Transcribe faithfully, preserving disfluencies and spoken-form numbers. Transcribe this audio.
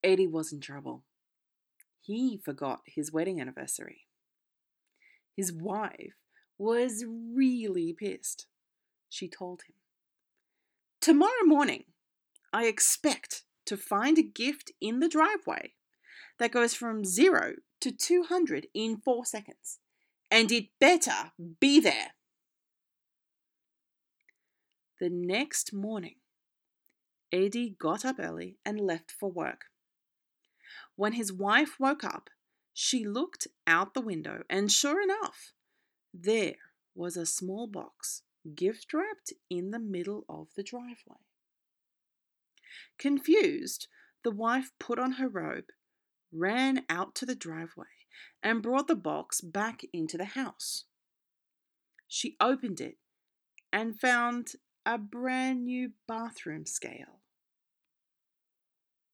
Eddie was in trouble. He forgot his wedding anniversary. His wife was really pissed. She told him, "Tomorrow morning, I expect to find a gift in the driveway that goes from zero to two hundred in four seconds. And it better be there." The next morning, Eddie got up early and left for work. When his wife woke up, she looked out the window, and sure enough, there was a small box gift wrapped in the middle of the driveway. Confused, the wife put on her robe, ran out to the driveway, and brought the box back into the house. She opened it and found a brand new bathroom scale.